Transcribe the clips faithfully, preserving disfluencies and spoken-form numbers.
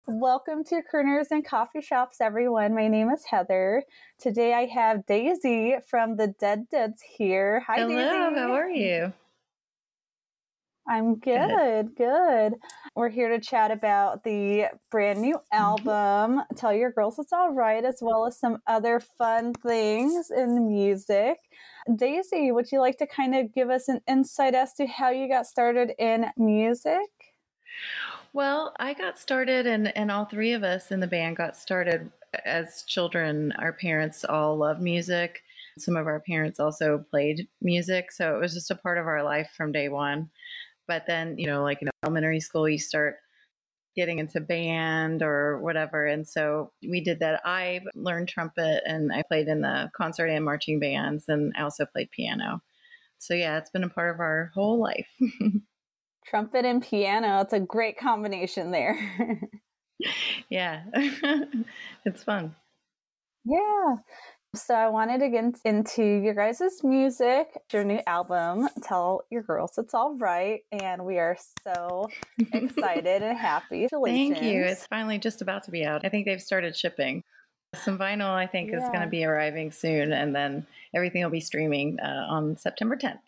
Welcome to Crooners and Coffee Shops, everyone. My name is Heather. Today I have Daisy from the Dead Deads here. Hi, Hello, Daisy. how are you? I'm good, good, good. We're here to chat about the brand new album, Tell Your Girls It's All Right, as well as some other fun things in music. Daisy, would you like to kind of give us an insight as to how you got started in music? Well, I got started, and, and all three of us in the band got started as children. Our parents all love music. Some of our parents also played music, so it was just a part of our life from day one. But then, you know, like in elementary school, you start getting into band or whatever. And so we did that. I learned trumpet, and I played in the concert and marching bands, and I also played piano. So yeah, it's been a part of our whole life. Trumpet and piano. It's a great combination there. Yeah, it's fun. Yeah. So I wanted to get into your guys' music, your new album, Tell Your Girls It's All Right. And we are so excited and happy. Thank you. It's finally just about to be out. I think they've started shipping. Some vinyl, I think, yeah. is going to be arriving soon. And then everything will be streaming uh, on September tenth.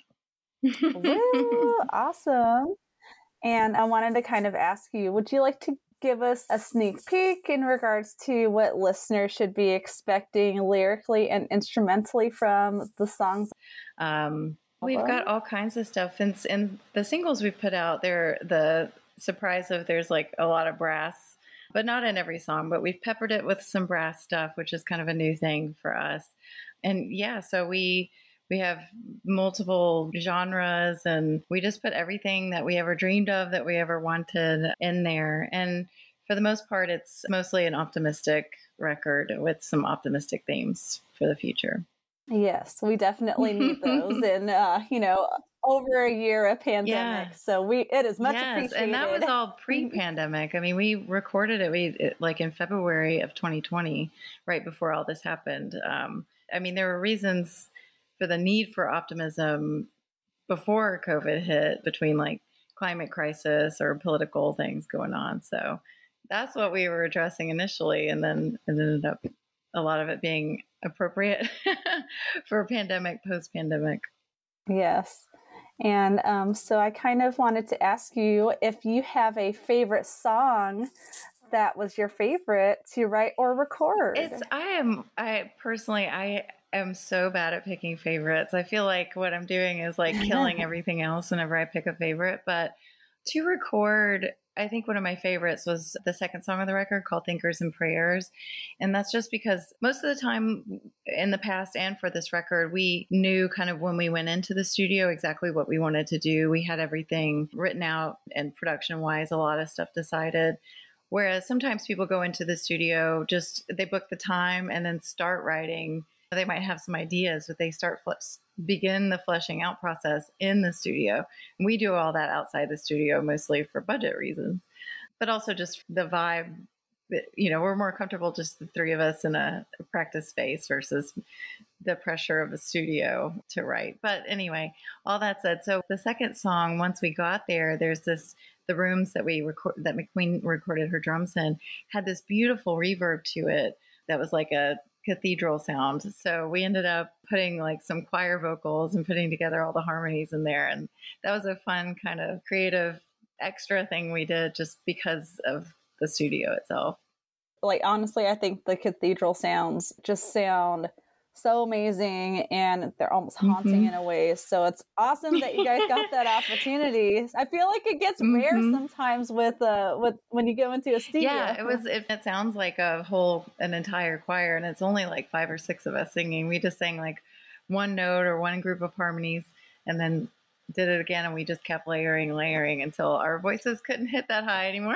Woo! Awesome. And I wanted to kind of ask you, would you like to give us a sneak peek in regards to what listeners should be expecting lyrically and instrumentally from the songs? Um, we've got all kinds of stuff. And, and the singles we put out, they're the surprise of there's like a lot of brass, but not in every song, but we've peppered it with some brass stuff, which is kind of a new thing for us. And yeah, so we... We have multiple genres, and we just put everything that we ever dreamed of, that we ever wanted in there. And for the most part, it's mostly an optimistic record with some optimistic themes for the future. Yes, we definitely need those in, uh, you know, over a year of pandemic. Yeah. So we, it is much yes, appreciated. And that was all pre-pandemic. I mean, we recorded it, we it, like in February of twenty twenty, right before all this happened. Um, I mean, there were reasons for the need for optimism before COVID hit, between like climate crisis or political things going on. So that's what we were addressing initially. And then it ended up a lot of it being appropriate for a pandemic, post-pandemic. Yes. And um, so I kind of wanted to ask you if you have a favorite song that was your favorite to write or record. It's, I am, I personally, I am so bad at picking favorites. I feel like what I'm doing is like killing everything else whenever I pick a favorite. But to record, I think one of my favorites was the second song on the record called Thinkers and Prayers. And that's just because most of the time in the past and for this record, we knew kind of when we went into the studio exactly what we wanted to do. We had everything written out, and production wise, a lot of stuff decided. Whereas sometimes people go into the studio, just they book the time and then start writing. They might have some ideas, but they start flesh, begin the fleshing out process in the studio. And we do all that outside the studio, mostly for budget reasons, but also just the vibe. You know, we're more comfortable just the three of us in a practice space versus the pressure of a studio to write. But anyway, all that said, so the second song, once we got there, there's this, the rooms that we record, that McQueen recorded her drums in, had this beautiful reverb to it that was like a cathedral sound. So we ended up putting like some choir vocals and putting together all the harmonies in there. And that was a fun kind of creative extra thing we did just because of the studio itself. Like, honestly, I think the cathedral sounds just sound so amazing, and they're almost haunting mm-hmm. in a way. So it's awesome that you guys got that opportunity. I feel like it gets mm-hmm. rare sometimes with uh with when you go into a studio. Yeah, it was. It, it sounds like a whole an entire choir, and it's only like five or six of us singing. We just sang like one note or one group of harmonies, and then did it again, and we just kept layering, layering until our voices couldn't hit that high anymore.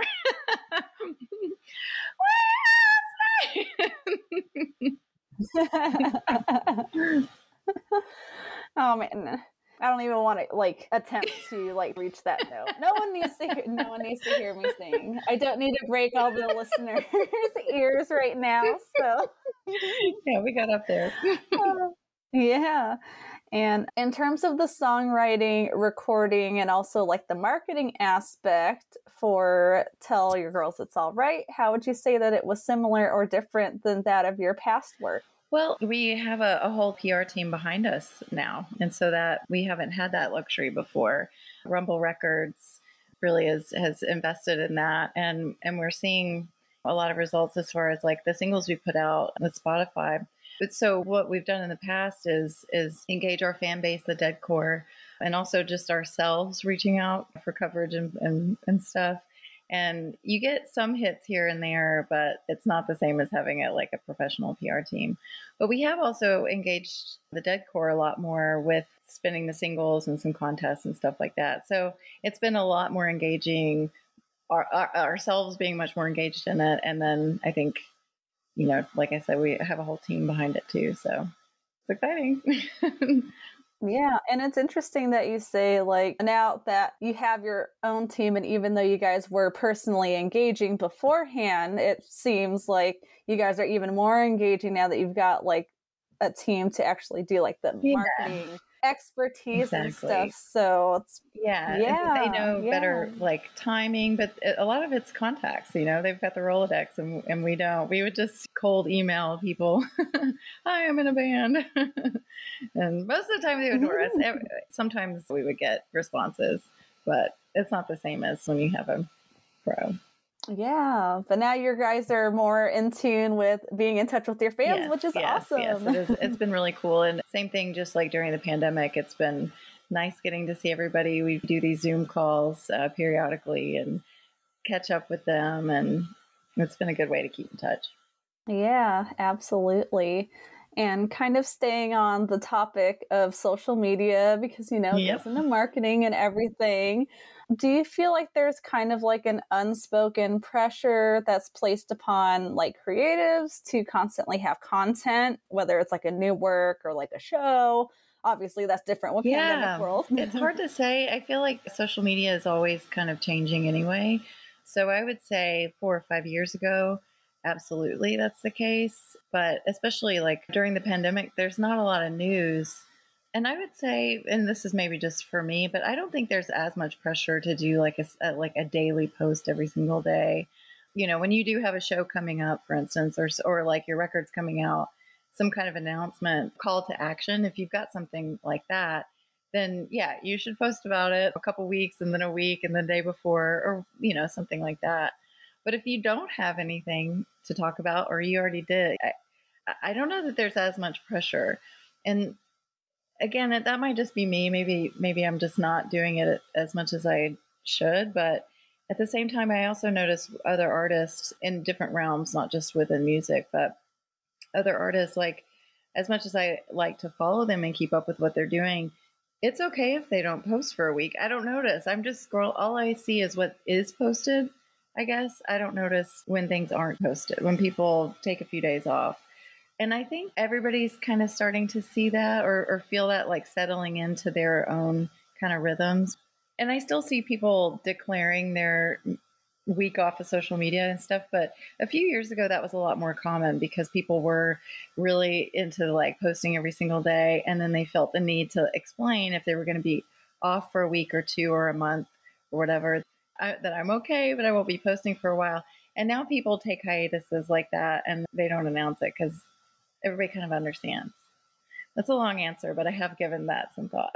Oh man, I don't even want to like attempt to like reach that note. No one needs to hear. No one needs to hear me sing. I don't need to break all the listeners' ears right now. So yeah, we got up there. uh, yeah, And in terms of the songwriting, recording, and also like the marketing aspect for Tell Your Girls It's All Right, how would you say that it was similar or different than that of your past work? Well, we have a, a whole P R team behind us now. And so that we haven't had that luxury before. Rumble Records really is, has invested in that. And, and we're seeing a lot of results as far as like the singles we put out with Spotify. But so what we've done in the past is is engage our fan base, the deadcore, and also just ourselves reaching out for coverage and, and, and stuff. And you get some hits here and there, but it's not the same as having it like a professional P R team. But we have also engaged the deadcore a lot more with spinning the singles and some contests and stuff like that. So it's been a lot more engaging, our, our, ourselves being much more engaged in it. And then I think, you know, like I said, we have a whole team behind it too. So it's exciting. Yeah. And it's interesting that you say, like, now that you have your own team, and even though you guys were personally engaging beforehand, it seems like you guys are even more engaging now that you've got like a team to actually do like the Yeah. marketing expertise Exactly. and stuff. So it's yeah, yeah, they know yeah. better like timing, but a lot of it's contacts. You know, they've got the Rolodex, and and we don't. We would just cold email people. Hi, I'm in a band, and most of the time they would ignore us. Sometimes we would get responses, but it's not the same as when you have a pro. Yeah, but now your guys are more in tune with being in touch with your fans, yes, which is yes, awesome. Yes, it is. It's been really cool. And same thing, just like during the pandemic, it's been nice getting to see everybody. We do these Zoom calls uh, periodically and catch up with them. And it's been a good way to keep in touch. Yeah, absolutely. And kind of staying on the topic of social media, because, you know, it Yep. goes into marketing and everything. Do you feel like there's kind of like an unspoken pressure that's placed upon like creatives to constantly have content, whether it's like a new work or like a show? Obviously, that's different with Yeah, pandemic world. it's hard to say. I feel like social media is always kind of changing anyway. So I would say four or five years ago, absolutely that's the case. But especially like during the pandemic, there's not a lot of news. And I would say, and this is maybe just for me, but I don't think there's as much pressure to do like a, a like a daily post every single day. You know, when you do have a show coming up, for instance, or or like your record's coming out, some kind of announcement, call to action. If you've got something like that, then yeah, you should post about it a couple weeks and then a week and the day before, or, you know, something like that. But if you don't have anything to talk about, or you already did, I, I don't know that there's as much pressure. And again, that might just be me. Maybe, maybe I'm just not doing it as much as I should. But at the same time, I also notice other artists in different realms, not just within music, but other artists, like, as much as I like to follow them and keep up with what they're doing, it's okay if they don't post for a week. I don't notice. I'm just scroll. All I see is what is posted, I guess. I don't notice when things aren't posted, when people take a few days off. And I think everybody's kind of starting to see that or, or feel that, like settling into their own kind of rhythms. And I still see people declaring their week off of social media and stuff, but a few years ago that was a lot more common because people were really into like posting every single day, and then they felt the need to explain if they were going to be off for a week or two or a month or whatever, I, that I'm okay, but I won't be posting for a while. And now people take hiatuses like that and they don't announce it because everybody kind of understands. That's a long answer, but I have given that some thought.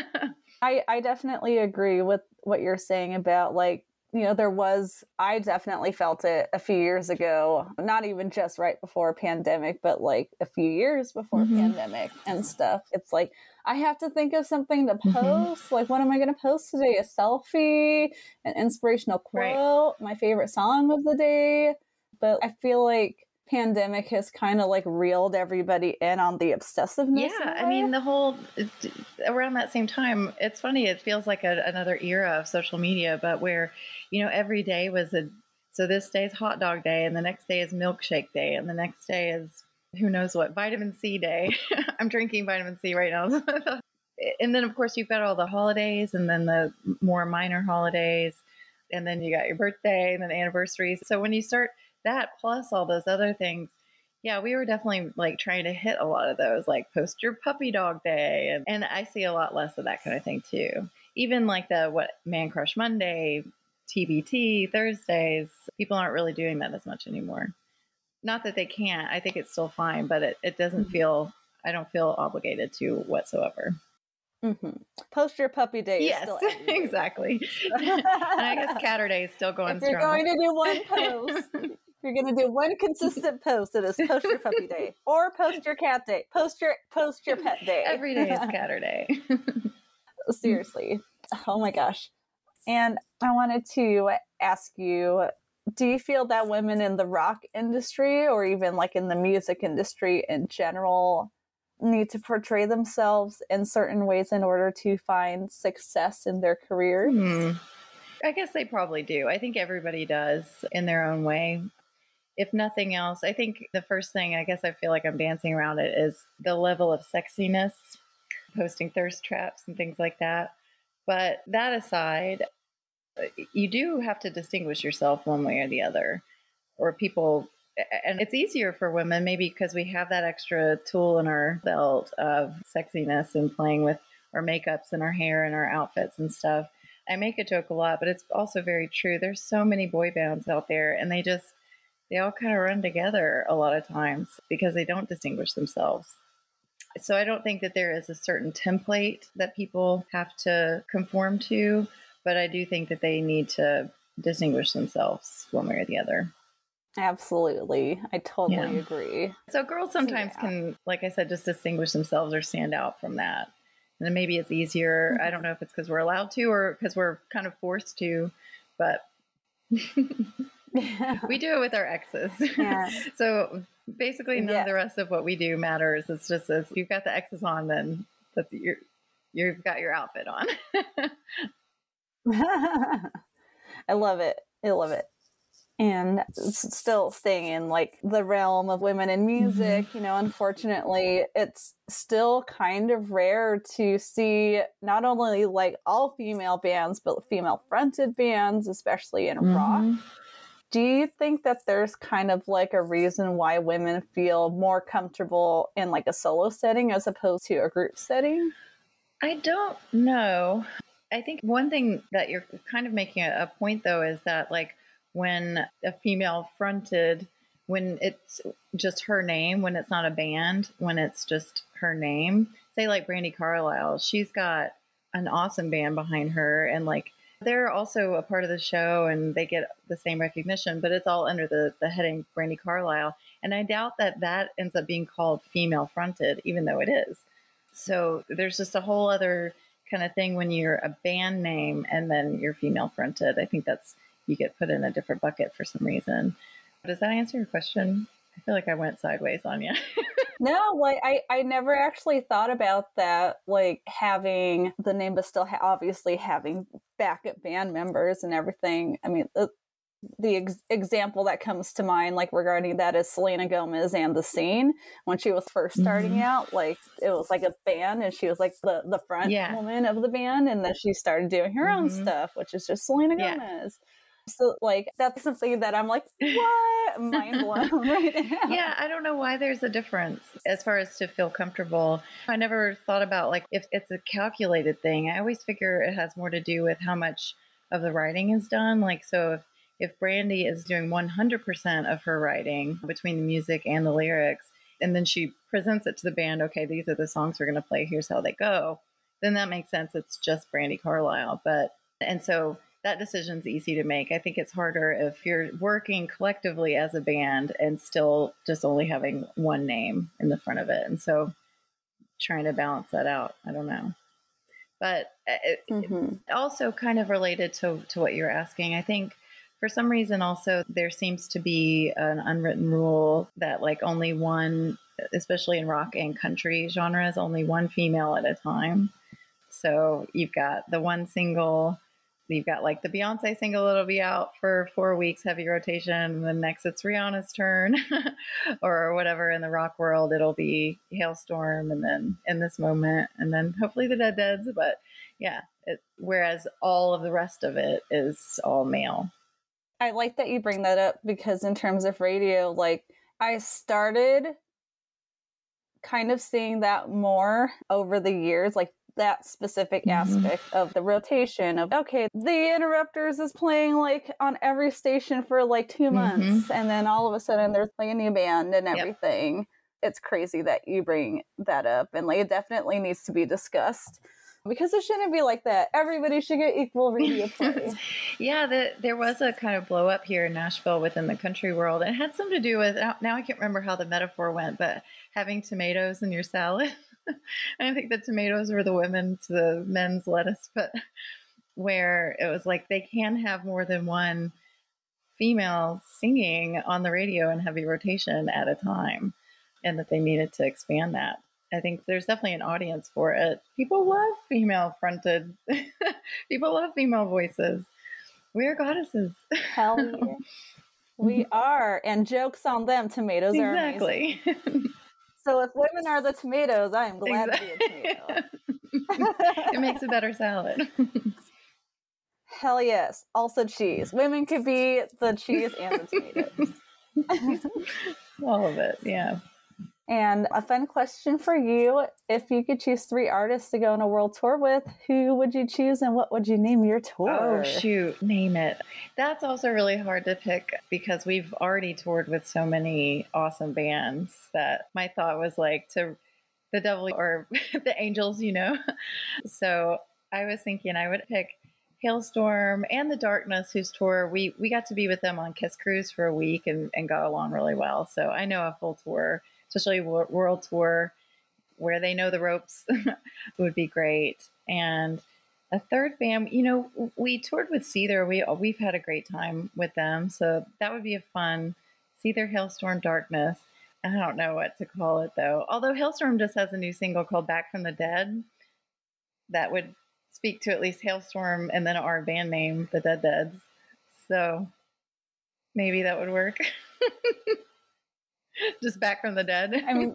I, I definitely agree with what you're saying about, like, you know, there was, I definitely felt it a few years ago, not even just right before pandemic, but like a few years before mm-hmm. pandemic and stuff. It's like, I have to think of something to post. Mm-hmm. Like, what am I going to post today? A selfie, an inspirational quote, right. My favorite song of the day. But I feel like pandemic has kind of like reeled everybody in on the obsessiveness. Yeah, I mean, the whole, around that same time, it's funny, it feels like a, another era of social media, but where, you know, every day was a, so this day is hot dog day, and the next day is milkshake day, and the next day is who knows what, vitamin C day. I'm drinking vitamin C right now. And then, of course, you've got all the holidays, and then the more minor holidays, and then you got your birthday, and then anniversaries. So when you start that plus all those other things, Yeah, we were definitely like trying to hit a lot of those, like post your puppy dog day. And, and I see a lot less of that kind of thing too. Even like the what Man Crush Monday, T B T Thursdays, people aren't really doing that as much anymore. Not that they can't, I think it's still fine, but it, it doesn't feel, I don't feel obligated to whatsoever. Mm-hmm. Post your puppy day. Yes, is still exactly. And I guess Catterday is still going if you're strong. going to do one post, if you're going to do one consistent post, it is post your puppy day or post your cat day. Post your post your pet day. Every day is Catterday. Seriously. Oh my gosh. And I wanted to ask you, do you feel that women in the rock industry or even like in the music industry in general need to portray themselves in certain ways in order to find success in their careers? Hmm. I guess they probably do. I think everybody does in their own way. If nothing else, I think the first thing, I guess I feel like I'm dancing around it, is the level of sexiness, posting thirst traps and things like that. But that aside, you do have to distinguish yourself one way or the other, or people. And it's easier for women, maybe because we have that extra tool in our belt of sexiness and playing with our makeups and our hair and our outfits and stuff. I make a joke a lot, but it's also very true. There's so many boy bands out there, and they just, they all kind of run together a lot of times because they don't distinguish themselves. So I don't think that there is a certain template that people have to conform to, but I do think that they need to distinguish themselves one way or the other. Absolutely. I totally Yeah. agree. So girls sometimes yeah. can, like I said, just distinguish themselves or stand out from that. And then maybe it's easier. Mm-hmm. I don't know if it's because we're allowed to or because we're kind of forced to, but we do it with our exes. Yeah. So basically none yeah. of the rest of what we do matters. It's just as you've got the X's on, then that's, you're, you've got your outfit on. I love it. I love it. And still staying in like the realm of women in music, mm-hmm. you know, unfortunately, it's still kind of rare to see not only like all female bands, but female fronted bands, especially in mm-hmm. rock. Do you think that there's kind of like a reason why women feel more comfortable in like a solo setting as opposed to a group setting? I don't know. I think one thing that you're kind of making a, a point though is that like when a female fronted, when it's just her name, when it's not a band, when it's just her name, say like Brandi Carlile, she's got an awesome band behind her and like they're also a part of the show and they get the same recognition, but it's all under the, the heading Brandi Carlile. And I doubt that that ends up being called female fronted, even though it is. So there's just a whole other kind of thing when you're a band name and then you're female fronted. I think that's, you get put in a different bucket for some reason. Does that answer your question? I feel like I went sideways on you. No, like I, I never actually thought about that, like having the name, but still ha- obviously having backup band members and everything. I mean, the, the ex- example that comes to mind, like regarding that, is Selena Gomez and The Scene. When she was first starting mm-hmm. out, like it was like a band and she was like the, the front yeah. woman of the band. And then she started doing her mm-hmm. own stuff, which is just Selena yeah. Gomez. So, like, that's something that I'm like, what? Mind blown right now. Yeah, I don't know why there's a difference as far as to feel comfortable. I never thought about, like, if it's a calculated thing. I always figure it has more to do with how much of the writing is done. Like, so if, if Brandi is doing one hundred percent of her writing between the music and the lyrics, and then she presents it to the band, okay, these are the songs we're going to play, here's how they go, then that makes sense. It's just Brandi Carlile. But, and so that decision's easy to make. I think it's harder if you're working collectively as a band and still just only having one name in the front of it. And so trying to balance that out, I don't know. But it, mm-hmm. it also kind of related to, to what you're asking. I think for some reason also there seems to be an unwritten rule that like only one, especially in rock and country genres, only one female at a time. So you've got the one single. You've got like the Beyonce single that'll be out for four weeks, heavy rotation. And then next it's Rihanna's turn or whatever. In the rock world, it'll be Hailstorm and then In This Moment and then hopefully the Dead Deads. But yeah, it, whereas all of the rest of it is all male. I like that you bring that up because in terms of radio, like I started kind of seeing that more over the years, like that specific Mm-hmm. aspect of the rotation of, okay, the Interrupters is playing like on every station for like two months, Mm-hmm. and then all of a sudden there's like a new band and Yep. everything. It's crazy that you bring that up, and like it definitely needs to be discussed. Because it shouldn't be like that. Everybody should get equal radio play. Yeah, the, there was a kind of blow up here in Nashville within the country world. It had something to do with, now I can't remember how the metaphor went, but having tomatoes in your salad. I think the tomatoes were the women's, the men's lettuce, but where it was like they can have more than one female singing on the radio in heavy rotation at a time, and that they needed to expand that. I think there's definitely an audience for it. People love female fronted. People love female voices. We are goddesses. Hell yeah. We are. And jokes on them, tomatoes exactly. are amazing. So if women are the tomatoes, I am glad exactly. to be a tomato. It makes a better salad. Hell yes. Also cheese. Women could be the cheese and the tomatoes. All of it, yeah. And a fun question for you. If you could choose three artists to go on a world tour with, who would you choose and what would you name your tour? Oh, shoot. Name it. That's also really hard to pick because we've already toured with so many awesome bands that my thought was like to the devil or the angels, you know? So I was thinking I would pick Halestorm and The Darkness, whose tour we, we got to be with them on Kiss Cruise for a week and, and got along really well. So I know a full tour, especially a world tour where they know the ropes would be great. And a third band, you know, we toured with Seether. We, we've had a great time with them. So that would be a fun Seether, Halestorm, Darkness. I don't know what to call it though. Although Halestorm just has a new single called Back from the Dead. That would speak to at least Halestorm and then our band name, the Dead Deads. So maybe that would work. Just Back from the Dead. I mean,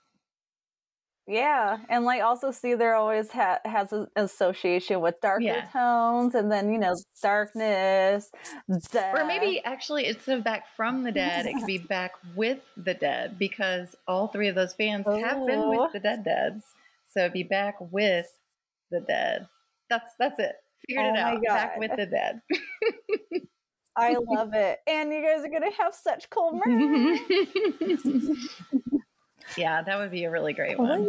yeah. And like also Seether always ha- has an association with darker yeah. tones, and then, you know, darkness, death. Or maybe actually instead of Back from the Dead, it could be Back with the Dead, because all three of those bands Ooh. have been with the Dead Deads. So it'd be Back with the Dead. That's that's it. Figured oh it out. God. Back with the Dead. I love it. And you guys are going to have such cool merch. Yeah, that would be a really great one.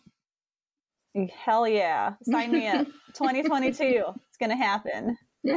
Hell yeah. Sign me up. twenty twenty-two. It's going to happen.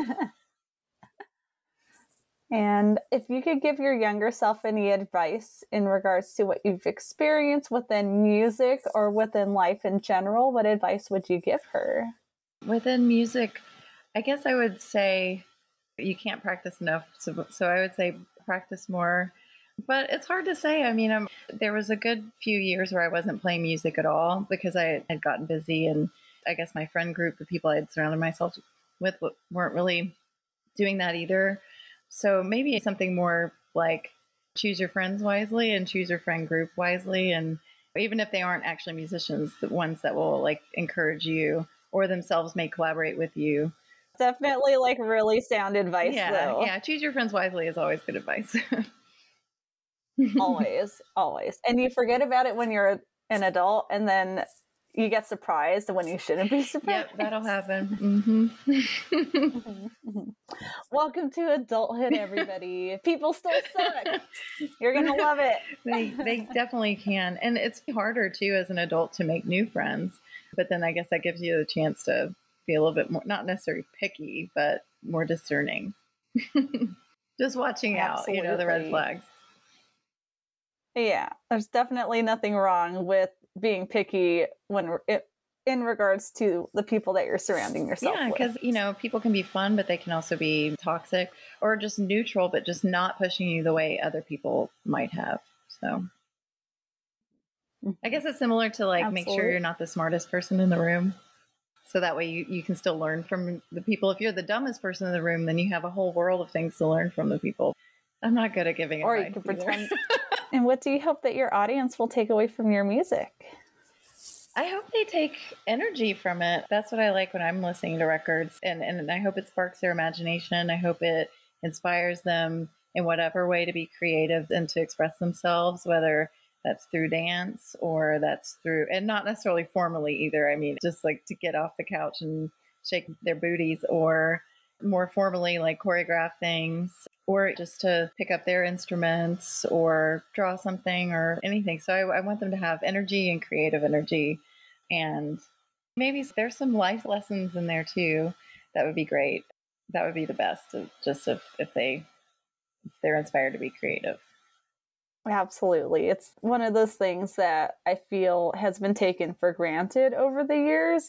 And if you could give your younger self any advice in regards to what you've experienced within music or within life in general, what advice would you give her? Within music, I guess I would say you can't practice enough. So, so I would say practice more. But it's hard to say. I mean, I'm, there was a good few years where I wasn't playing music at all because I had gotten busy. And I guess my friend group, the people I had surrounded myself with, weren't really doing that either. So maybe something more like choose your friends wisely and choose your friend group wisely. And even if they aren't actually musicians, the ones that will like encourage you or themselves may collaborate with you. Definitely like really sound advice, yeah, though. Yeah, choose your friends wisely is always good advice. always, always. And you forget about it when you're an adult, and then you get surprised when you shouldn't be surprised. Yep, that'll happen. Mm-hmm. mm-hmm. Welcome to adulthood, everybody. People still suck. You're going to love it. they, they definitely can. And it's harder, too, as an adult to make new friends. But then I guess that gives you the chance to be a little bit more, not necessarily picky, but more discerning. Just watching Absolutely. out, you know, the red flags. Yeah, there's definitely nothing wrong with being picky when we're, in regards to the people that you're surrounding yourself yeah, with. Yeah, because, you know, people can be fun, but they can also be toxic or just neutral, but just not pushing you the way other people might have. So I guess it's similar to like, Absolutely. Make sure you're not the smartest person in the room. So that way you, you can still learn from the people. If you're the dumbest person in the room, then you have a whole world of things to learn from the people. I'm not good at giving or advice. Or you can pretend. And what do you hope that your audience will take away from your music? I hope they take energy from it. That's what I like when I'm listening to records. And, and I hope it sparks their imagination. I hope it inspires them in whatever way to be creative and to express themselves, whether that's through dance or that's through, and not necessarily formally either. I mean, just like to get off the couch and shake their booties, or more formally, like choreograph things, or just to pick up their instruments or draw something or anything. So I, I want them to have energy and creative energy. And maybe there's some life lessons in there too. That would be great. That would be the best, just if, if they, if they're inspired to be creative. Absolutely. It's one of those things that I feel has been taken for granted over the years.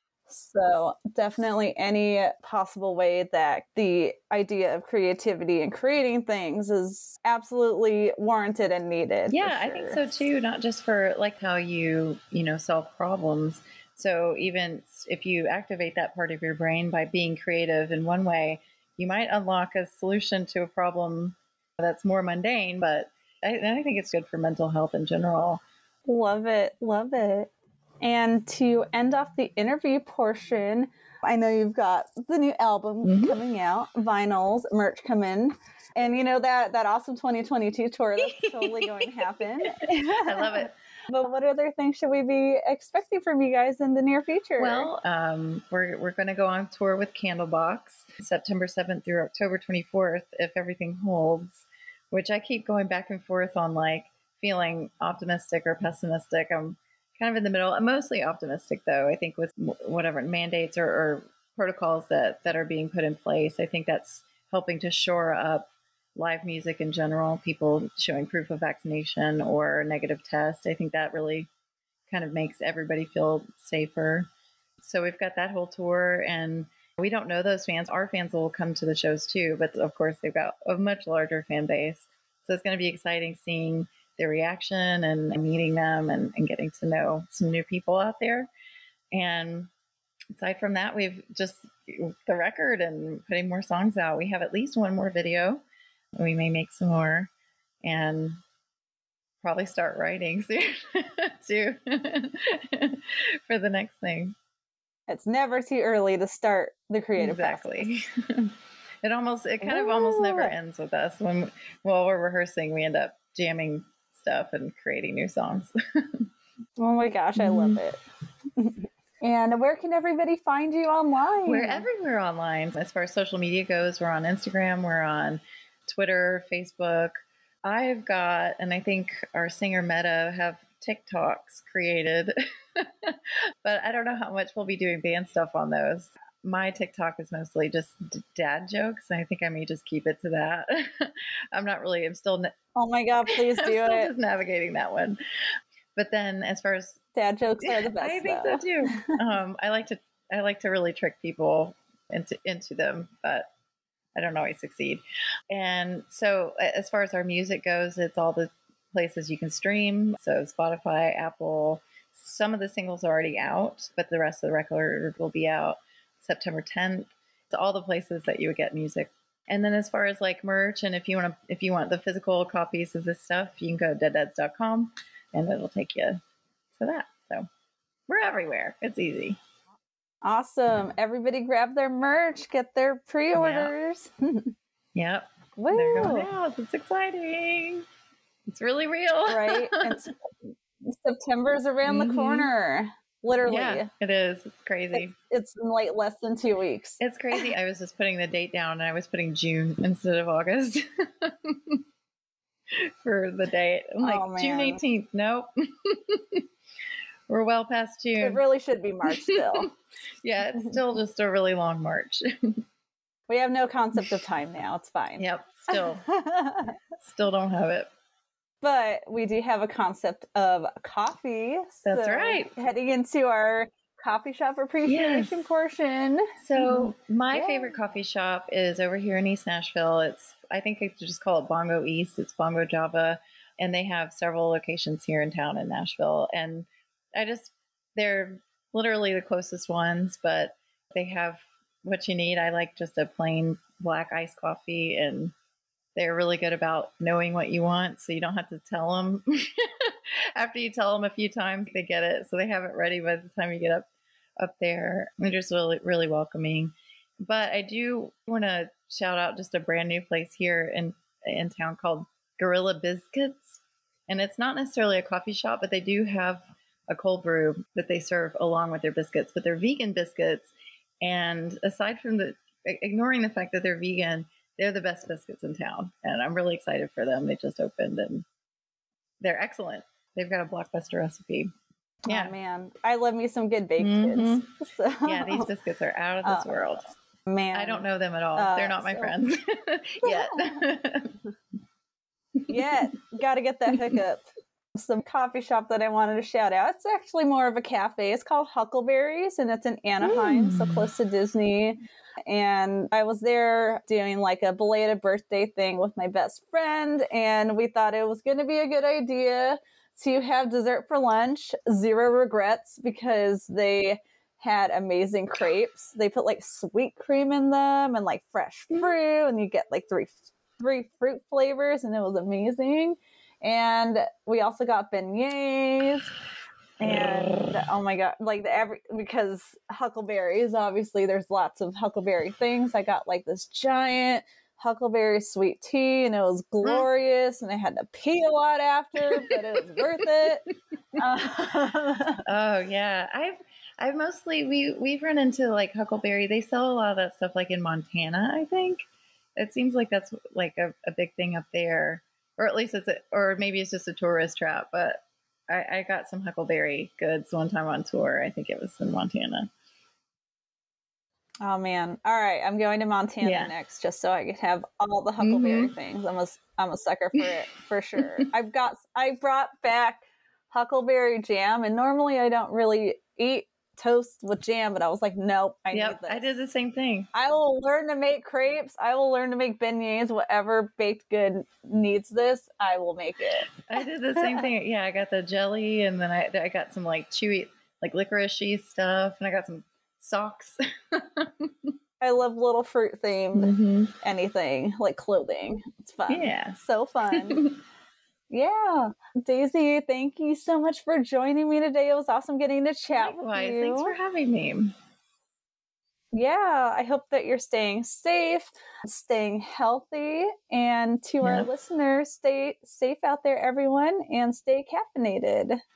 So definitely any possible way that the idea of creativity and creating things is absolutely warranted and needed. Yeah, sure. I think so too. Not just for like how you, you know, solve problems. So even if you activate that part of your brain by being creative in one way, you might unlock a solution to a problem that's more mundane, but I, I think it's good for mental health in general. Love it. Love it. And to end off the interview portion, I know you've got the new album mm-hmm. coming out, vinyls, merch coming, and you know that that awesome twenty twenty-two tour that's totally going to happen. I love it. But what other things should we be expecting from you guys in the near future? Well, um, we're we're going to go on tour with Candlebox September seventh through October twenty-fourth, if everything holds, which I keep going back and forth on, like feeling optimistic or pessimistic. I'm kind of in the middle. I'm mostly optimistic, though. I think with whatever mandates or, or protocols that, that are being put in place, I think that's helping to shore up live music in general, people showing proof of vaccination or negative test. I think that really kind of makes everybody feel safer. So we've got that whole tour, and we don't know those fans. Our fans will come to the shows too, but of course they've got a much larger fan base. So it's going to be exciting seeing their reaction and meeting them and, and getting to know some new people out there. And aside from that, we've just the record and putting more songs out. We have at least one more video. We may make some more and probably start writing soon too for the next thing. It's never too early to start the creative exactly. process. It almost, it kind Ooh. of almost never ends with us. When while we're rehearsing, we end up jamming stuff and creating new songs. Oh my gosh, I love it. And where can everybody find you online? We're everywhere online. As far as social media goes, we're on Instagram, we're on Twitter, Facebook. I've got, and I think our singer Meta have TikToks created, but I don't know how much we'll be doing band stuff on those. My TikTok is mostly just dad jokes, and I think I may just keep it to that. I'm not really, I'm still, oh my God, please do I'm still it. just navigating that one. But then as far as dad jokes are the best. I think though. so too. um, I like to, I like to really trick people into, into them, but I don't always succeed. And so as far as our music goes, it's all the places you can stream. So Spotify, Apple, some of the singles are already out, but the rest of the record will be out September tenth. To all the places that you would get music. And then as far as like merch, and if you want to, if you want the physical copies of this stuff, you can go to dead dads dot com and it'll take you to that. So we're everywhere. It's easy. Awesome. Everybody grab their merch, get their pre-orders. Yep. Yep. Woo. They're going out. It's exciting. It's really real. Right. And September is around mm-hmm. the corner. Literally. Yeah, it is. It's crazy. It, it's in like less than two weeks. It's crazy. I was just putting the date down and I was putting June instead of August for the date. I'm like, oh, June eighteenth. Nope. We're well past June. It really should be March still. Yeah, it's still just a really long March. We have no concept of time now. It's fine. Yep. Still. Still don't have it. But we do have a concept of coffee. That's so right. Heading into our coffee shop appreciation yes. portion. So my yeah. favorite coffee shop is over here in East Nashville. It's, I think they just call it Bongo East. It's Bongo Java. And they have several locations here in town in Nashville. And I just, they're literally the closest ones, but they have what you need. I like just a plain black iced coffee, and they're really good about knowing what you want, so you don't have to tell them. After you tell them a few times, they get it. So they have it ready by the time you get up up there. They're just really, really welcoming. But I do want to shout out just a brand new place here in in town called Gorilla Biscuits. And it's not necessarily a coffee shop, but they do have a cold brew that they serve along with their biscuits, but they're vegan biscuits. And aside from the, ignoring the fact that they're vegan, they're the best biscuits in town. And I'm really excited for them. They just opened and they're excellent. They've got a blockbuster recipe. Yeah. Oh, man. I love me some good baked mm-hmm. goods. So. Yeah, these biscuits are out of this uh, world. Man. I don't know them at all. Uh, They're not my so... friends yet. Yet. Got to get that hookup. Some coffee shop that I wanted to shout out. It's actually more of a cafe. It's called Huckleberries, and it's in Anaheim, mm. so close to Disney. And I was there doing like a belated birthday thing with my best friend, and we thought it was going to be a good idea to have dessert for lunch. Zero regrets, because they had amazing crepes. They put like sweet cream in them and like fresh fruit, and you get like three three fruit flavors, and it was amazing. And we also got beignets, and oh my god, like the every because Huckleberries, obviously there's lots of Huckleberry things. I got like this giant Huckleberry sweet tea, and it was glorious, and I had to pee a lot after, but it was worth it. Uh, oh yeah, I've I've mostly we we've run into like Huckleberry. They sell a lot of that stuff like in Montana. I think it seems like that's like a, a big thing up there. Or at least it's a, or maybe it's just a tourist trap, but I, I got some Huckleberry goods one time on tour. I think it was in Montana. Oh man. All right. I'm going to Montana yeah. next, just so I could have all the Huckleberry mm-hmm. things. I'm a, I'm a sucker for it for sure. I've got, I brought back Huckleberry jam, and normally I don't really eat toast with jam, but I was like, nope, I yep, need this. I did the same thing. I will learn to make crepes. I will learn to make beignets. Whatever baked good needs this, I will make it. I did the same thing. Yeah, I got the jelly, and then I I got some like chewy, like licorice-y stuff, and I got some socks. I love little fruit themed mm-hmm. anything, like clothing. It's fun. Yeah. So fun. Yeah. Daisy, thank you so much for joining me today. It was awesome getting to chat Likewise. with you. Thanks for having me. Yeah. I hope that you're staying safe, staying healthy, and to yeah. our listeners, stay safe out there, everyone, and stay caffeinated.